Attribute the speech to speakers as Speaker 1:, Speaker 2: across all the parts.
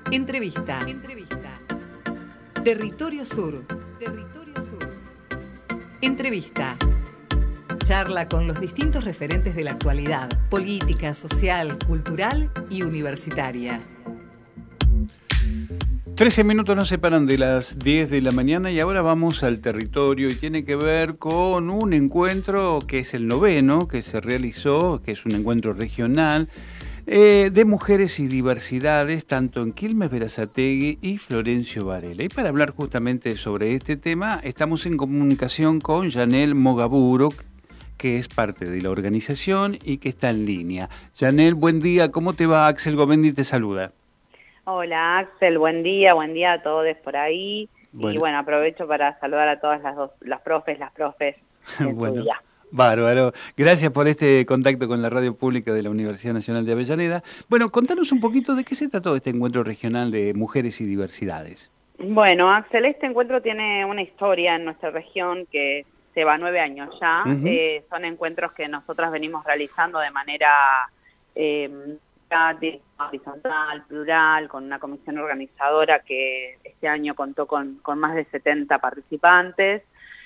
Speaker 1: Entrevista. Territorio Sur. Entrevista. Charla con los distintos referentes de la actualidad, política, social, cultural y universitaria.
Speaker 2: 13 minutos nos separan de las 10 de la mañana y ahora vamos al territorio y tiene que ver con un encuentro que es el 9º, que se realizó, que es un encuentro regional de mujeres y diversidades, tanto en Quilmes, Berazategui y Florencio Varela. Y para hablar justamente sobre este tema, estamos en comunicación con Yanel Mogaburo, que es parte de la organización y que está en línea. Yanel, buen día, ¿cómo te va? Axel Gomendi te saluda.
Speaker 3: Hola Axel, buen día a todos por ahí. Bueno. Y bueno, aprovecho para saludar a todas las profes en
Speaker 2: bueno,
Speaker 3: su día.
Speaker 2: Bárbaro. Gracias por este contacto con la radio pública de la Universidad Nacional de Avellaneda. Bueno, contanos un poquito de qué se trató este encuentro regional de mujeres y diversidades.
Speaker 3: Bueno, Axel, este encuentro tiene una historia en nuestra región que lleva 9 años ya. Son encuentros que nosotras venimos realizando de manera horizontal, plural, con una comisión organizadora que este año contó con más de 70 participantes,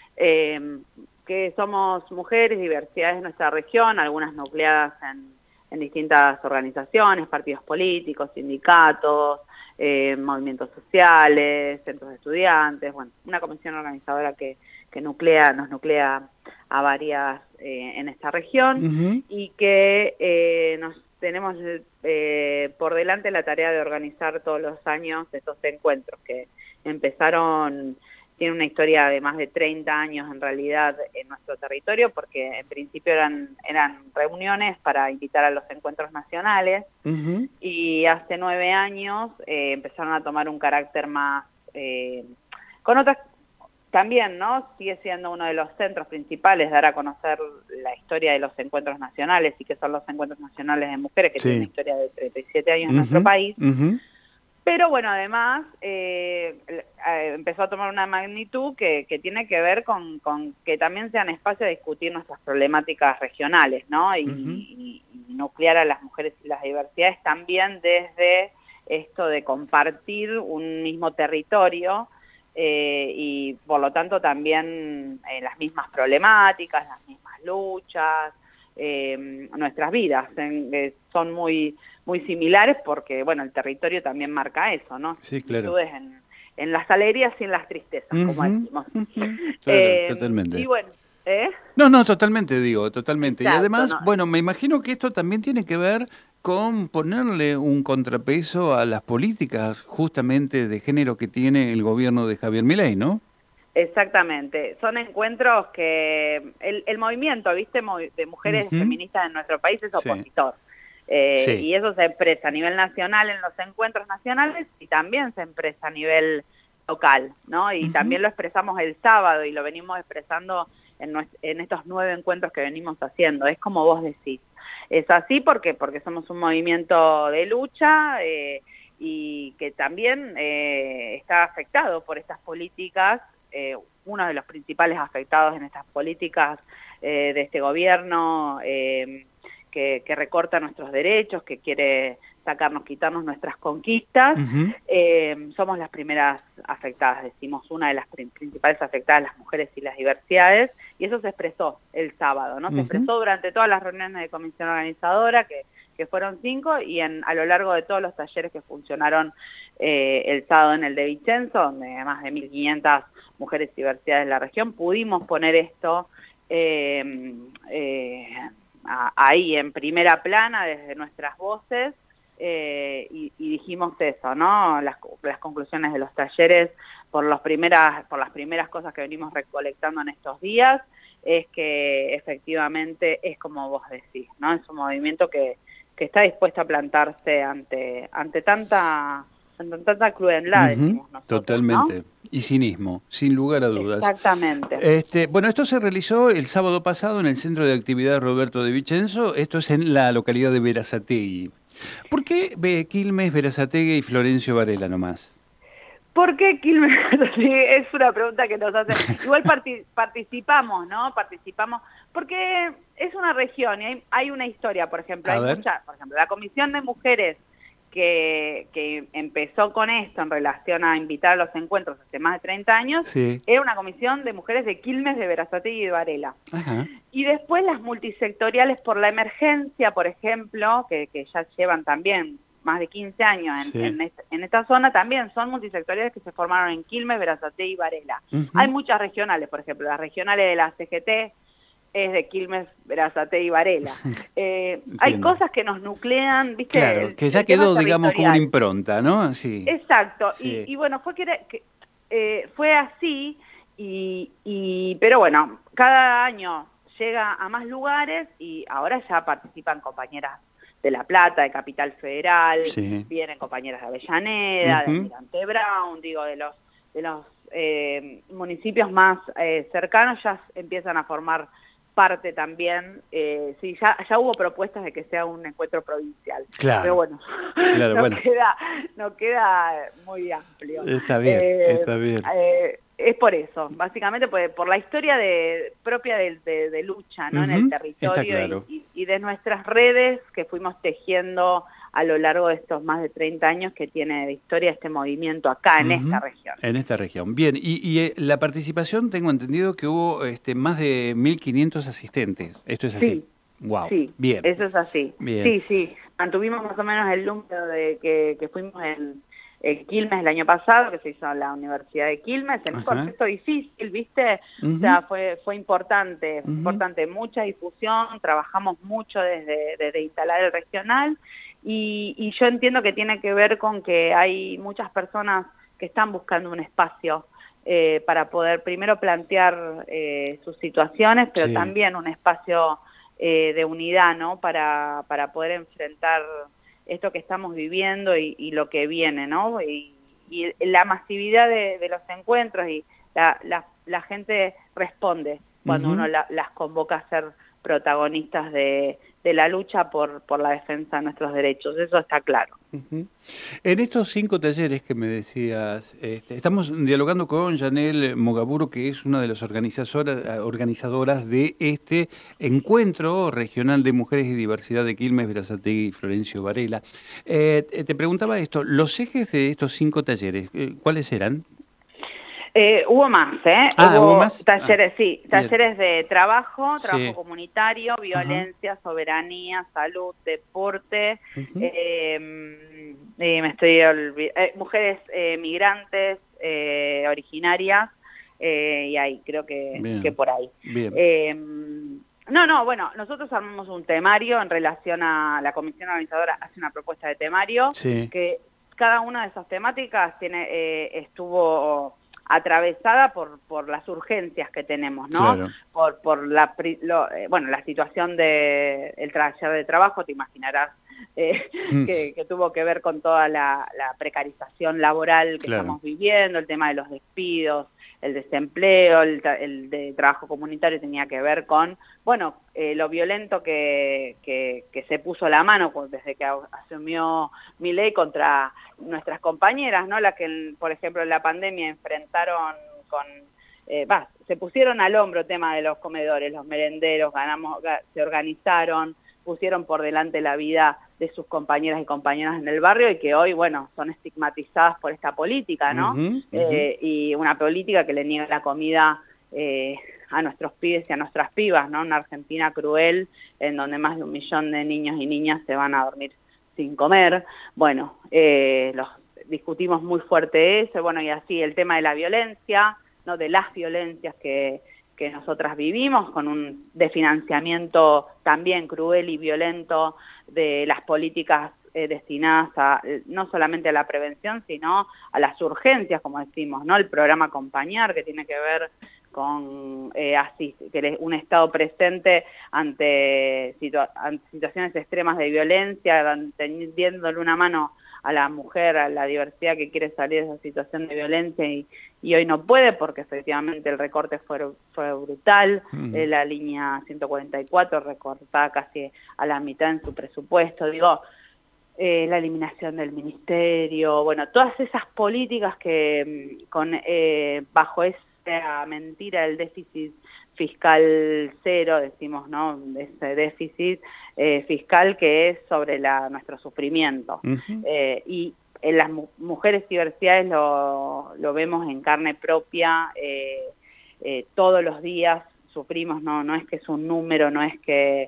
Speaker 3: que somos mujeres, diversidades de nuestra región, algunas nucleadas en distintas organizaciones, partidos políticos, sindicatos, movimientos sociales, centros de estudiantes, bueno, una comisión organizadora que nos nuclea a varias en esta región y que tenemos por delante la tarea de organizar todos los años estos encuentros que empezaron, tienen una historia de más de 30 años en realidad en nuestro territorio, porque en principio eran reuniones para invitar a los encuentros nacionales y hace 9 años empezaron a tomar un carácter más, con otras. También, ¿no? Sigue siendo uno de los centros principales dar a conocer la historia de los encuentros nacionales y que son los encuentros nacionales de mujeres, que tienen una historia de 37 años en nuestro país. Pero bueno, además empezó a tomar una magnitud que tiene que ver con que también sean espacios de discutir nuestras problemáticas regionales, ¿no? Y nuclear a las mujeres y las diversidades también desde esto de compartir un mismo territorio, y por lo tanto también las mismas problemáticas, las mismas luchas, nuestras vidas son muy similares porque bueno, el territorio también marca eso, ¿no?
Speaker 2: Sí, claro.
Speaker 3: En las alegrías y en las tristezas, como decimos.
Speaker 2: Claro, totalmente.
Speaker 3: Y bueno,
Speaker 2: No, totalmente, totalmente.
Speaker 3: Exacto,
Speaker 2: y además,
Speaker 3: no.
Speaker 2: Bueno, me imagino que esto también tiene que ver con ponerle un contrapeso a las políticas justamente de género que tiene el gobierno de Javier Milei, ¿no?
Speaker 3: Exactamente. Son encuentros que el movimiento, ¿viste? De mujeres feministas en nuestro país es opositor. Y eso se expresa a nivel nacional en los encuentros nacionales y también se expresa a nivel local, ¿no? Y también lo expresamos el sábado y lo venimos expresando en estos 9 encuentros que venimos haciendo. Es como vos decís. Es así porque somos un movimiento de lucha y que también está afectado por estas políticas, uno de los principales afectados en estas políticas de este gobierno que recorta nuestros derechos, que quiere quitarnos nuestras conquistas. Somos las primeras afectadas, decimos, una de las principales afectadas, las mujeres y las diversidades, y eso se expresó el sábado, ¿no? Se expresó durante todas las reuniones de comisión organizadora, que fueron 5, y a lo largo de todos los talleres que funcionaron el sábado en el de Vicenzo, donde más de 1.500 mujeres y diversidades de la región, pudimos poner esto ahí en primera plana desde nuestras voces, y dijimos eso, ¿no? Las conclusiones de los talleres por las primeras cosas que venimos recolectando en estos días es que efectivamente es como vos decís, ¿no? Es un movimiento que está dispuesto a plantarse ante tanta crueldad, decimos nosotros,
Speaker 2: Totalmente.
Speaker 3: ¿no?
Speaker 2: Y cinismo, sin lugar a dudas.
Speaker 3: Exactamente.
Speaker 2: Bueno, esto se realizó el sábado pasado en el Centro de Actividades Roberto de Vicenzo. Esto es en la localidad de Berazategui. ¿Por qué Quilmes, Berazategui y Florencio Varela nomás?
Speaker 3: ¿Por qué Quilmes? Sí, es una pregunta que nos hacen. Igual participamos, ¿no? Participamos porque es una región y hay una historia, por ejemplo. Por ejemplo, la Comisión de Mujeres que empezó con esto en relación a invitar a los encuentros hace más de 30 años,
Speaker 2: Sí.
Speaker 3: era una comisión de mujeres de Quilmes, de Berazategui y de Varela.
Speaker 2: Ajá.
Speaker 3: Y después las multisectoriales por la emergencia, por ejemplo, que ya llevan también más de 15 años
Speaker 2: Sí.
Speaker 3: en esta zona, también son multisectoriales que se formaron en Quilmes, Berazategui y Varela.
Speaker 2: Ujú.
Speaker 3: Hay muchas regionales, por ejemplo, las regionales de la CGT es de Quilmes, Berazategui y Varela. Hay
Speaker 2: Entiendo.
Speaker 3: cosas que nos nuclean, ¿viste?
Speaker 2: Claro, que ya
Speaker 3: el tema
Speaker 2: quedó, digamos, como una
Speaker 3: territorial.
Speaker 2: impronta, ¿no? Sí.
Speaker 3: Exacto,
Speaker 2: Sí.
Speaker 3: y bueno, fue así, pero bueno, cada año llega a más lugares y ahora ya participan compañeras de La Plata, de Capital Federal,
Speaker 2: Sí.
Speaker 3: vienen compañeras de Avellaneda, de
Speaker 2: Ujú.
Speaker 3: Almirante Brown, digo, de los municipios más cercanos ya empiezan a formar parte también. Sí, ya hubo propuestas de que sea un encuentro provincial,
Speaker 2: Claro.
Speaker 3: pero bueno,
Speaker 2: Claro, bueno.
Speaker 3: no queda muy amplio.
Speaker 2: Está bien, está bien.
Speaker 3: Es por eso, básicamente por la historia propia de lucha, ¿no? En el
Speaker 2: Ujú,
Speaker 3: territorio,
Speaker 2: está claro.
Speaker 3: y de nuestras redes que fuimos tejiendo a lo largo de estos más de 30 años que tiene de historia este movimiento acá en esta
Speaker 2: Ujú.
Speaker 3: región.
Speaker 2: En esta región. Bien, la participación, tengo entendido que hubo más de 1.500 asistentes. ¿Esto es así?
Speaker 3: Sí,
Speaker 2: Wow.
Speaker 3: sí,
Speaker 2: Bien.
Speaker 3: eso es así.
Speaker 2: Bien.
Speaker 3: Sí, mantuvimos más o menos el número de que fuimos en Quilmes el año pasado, que se hizo en la Universidad de Quilmes, en un
Speaker 2: Ajá.
Speaker 3: contexto difícil, ¿viste?
Speaker 2: Ujú.
Speaker 3: O sea, fue importante,
Speaker 2: Ujú.
Speaker 3: importante, mucha difusión, trabajamos mucho desde instalar el regional, y yo entiendo que tiene que ver con que hay muchas personas que están buscando un espacio para poder primero plantear sus situaciones, pero
Speaker 2: Sí.
Speaker 3: también un espacio de unidad, ¿no? Para poder enfrentar esto que estamos viviendo y lo que viene, ¿no? Y la masividad de los encuentros y la gente responde cuando
Speaker 2: Ujú.
Speaker 3: uno las convoca a ser protagonistas de la lucha por la defensa de nuestros derechos, eso está claro.
Speaker 2: Ujú. En estos 5 talleres que me decías, estamos dialogando con Yanel Mogaburo, que es una de las organizadoras de este encuentro regional de mujeres y diversidad de Quilmes, Berazategui y Florencio Varela. Te preguntaba esto, los ejes de estos 5 talleres, ¿cuáles eran?
Speaker 3: Hubo más,
Speaker 2: Ah, ¿hubo
Speaker 3: hubo
Speaker 2: más?
Speaker 3: talleres, sí,
Speaker 2: Bien.
Speaker 3: talleres de trabajo
Speaker 2: Sí.
Speaker 3: comunitario,
Speaker 2: Ajá.
Speaker 3: violencia, soberanía, salud, deporte,
Speaker 2: Ujú.
Speaker 3: me estoy mujeres migrantes, originarias, y ahí, creo que
Speaker 2: Bien.
Speaker 3: por ahí.
Speaker 2: Bien.
Speaker 3: Bueno, nosotros armamos un temario en relación a la comisión organizadora, hace una propuesta de temario,
Speaker 2: Sí.
Speaker 3: que cada una de esas temáticas estuvo atravesada por las urgencias que tenemos, ¿no?
Speaker 2: Claro.
Speaker 3: Por la situación del taller de trabajo, te imaginarás, que tuvo que ver con toda la precarización laboral que
Speaker 2: Claro.
Speaker 3: estamos viviendo, el tema de los despidos, el desempleo, el de trabajo comunitario tenía que ver con, bueno, lo violento que se puso la mano desde que asumió Milei contra nuestras compañeras, ¿no? Las que, por ejemplo, en la pandemia enfrentaron se pusieron al hombro el tema de los comedores, los merenderos, se organizaron, pusieron por delante la vida de sus compañeras y compañeros en el barrio y que hoy, bueno, son estigmatizadas por esta política, ¿no?
Speaker 2: Ujú, ujú.
Speaker 3: Y una política que le niega la comida a nuestros pibes y a nuestras pibas, ¿no? Una Argentina cruel en donde más de 1 millón de niños y niñas se van a dormir sin comer. Bueno, discutimos muy fuerte eso, bueno, y así el tema de la violencia, ¿no? De las violencias que nosotras vivimos, con un desfinanciamiento también cruel y violento de las políticas destinadas no solamente a la prevención, sino a las urgencias, como decimos, ¿no? El programa Acompañar, que tiene que ver con un Estado presente ante situaciones extremas de violencia, tendiéndole una mano a la mujer, a la diversidad que quiere salir de esa situación de violencia y hoy no puede porque efectivamente el recorte fue brutal, la línea 144 recortada casi a la mitad en su presupuesto, la eliminación del ministerio, bueno, todas esas políticas que bajo esa mentira del déficit fiscal cero, decimos, ¿no? Ese déficit fiscal que es sobre nuestro sufrimiento. Y en las mujeres y diversidades lo vemos en carne propia, todos los días sufrimos, no es que es un número, no es que...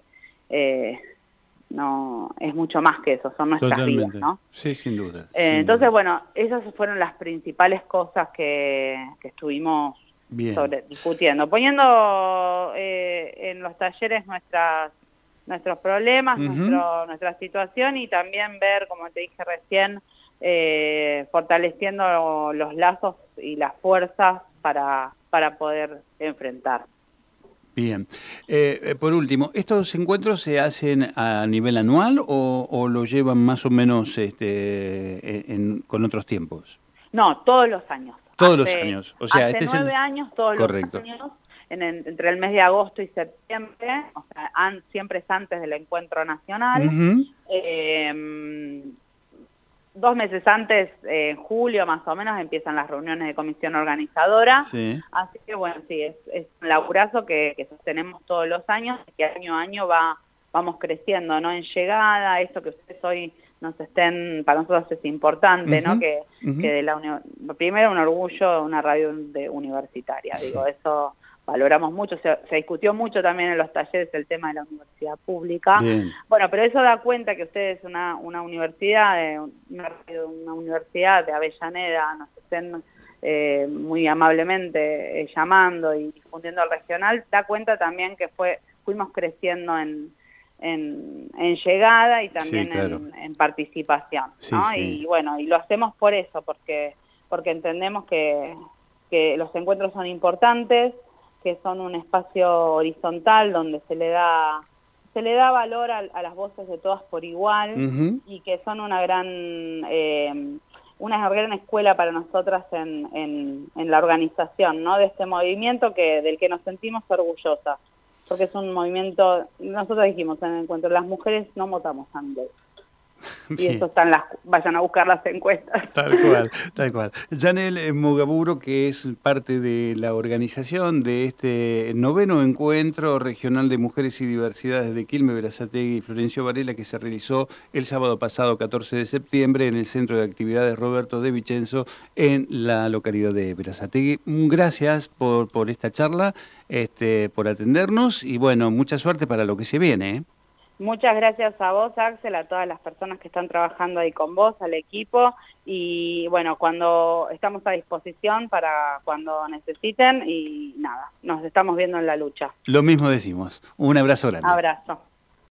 Speaker 3: no, es mucho más que eso, son nuestras vidas, ¿no?
Speaker 2: Sí, sin duda.
Speaker 3: Entonces, bueno, esas fueron las principales cosas que estuvimos discutiendo, poniendo en los talleres nuestros problemas, nuestra situación, y también ver, como te dije recién, fortaleciendo los lazos y las fuerzas para poder enfrentar.
Speaker 2: Bien. Por último, ¿estos encuentros se hacen a nivel anual o lo llevan más o menos con otros tiempos?
Speaker 3: No, todos los años.
Speaker 2: Todos los años. O sea,
Speaker 3: hace 9 años, todos los años, entre el mes de agosto y septiembre, o sea, siempre es antes del encuentro nacional. 2 meses antes, en julio más o menos, empiezan las reuniones de comisión organizadora. Sí. Así que bueno, sí, es un laburazo que sostenemos todos los años, que año a año vamos creciendo, ¿no? En llegada, esto que ustedes hoy nos estén, para nosotros es importante, ¿no? Que primero un orgullo, una radio universitaria, digo, eso valoramos mucho, se discutió mucho también en los talleres el tema de la universidad pública. Bien. Bueno, pero eso da cuenta que ustedes, una universidad, una universidad de Avellaneda, nos estén muy amablemente llamando y difundiendo el regional, da cuenta también que fuimos creciendo en llegada y también en participación, ¿no? Y bueno, y lo hacemos por eso, porque entendemos que los encuentros son importantes, que son un espacio horizontal donde se le da valor a las voces de todas por igual, y que son una gran escuela para nosotras en la organización, ¿no? De este movimiento del que nos sentimos orgullosas, porque es un movimiento, nosotros dijimos en el encuentro, las mujeres no votamos antes. Y eso vayan a buscar las encuestas.
Speaker 2: Tal cual. Yanel Mogaburo, que es parte de la organización de este 9º Encuentro Regional de Mujeres y Diversidades de Quilmes, Berazategui y Florencio Varela, que se realizó el sábado pasado, 14 de septiembre, en el Centro de Actividades Roberto de Vicenzo, en la localidad de Berazategui. Gracias por esta charla, por atendernos, y bueno, mucha suerte para lo que se viene, ¿eh?
Speaker 3: Muchas gracias a vos, Axel, a todas las personas que están trabajando ahí con vos, al equipo, y bueno, cuando estamos a disposición para cuando necesiten, y nada, nos estamos viendo en la lucha.
Speaker 2: Lo mismo decimos. Un abrazo grande.
Speaker 3: Abrazo.